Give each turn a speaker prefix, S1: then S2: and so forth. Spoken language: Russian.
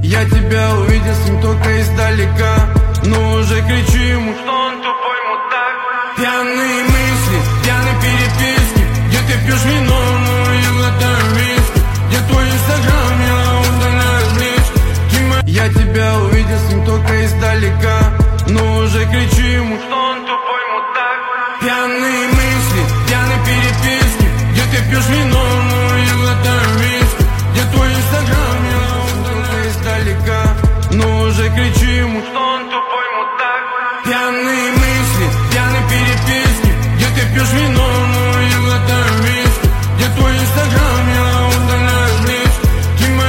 S1: Я тебя увидел с ним только издалека, но уже кричу ему, что он тупой мудак. Пьяные мысли, пьяные переписки, где ты пьешь вино.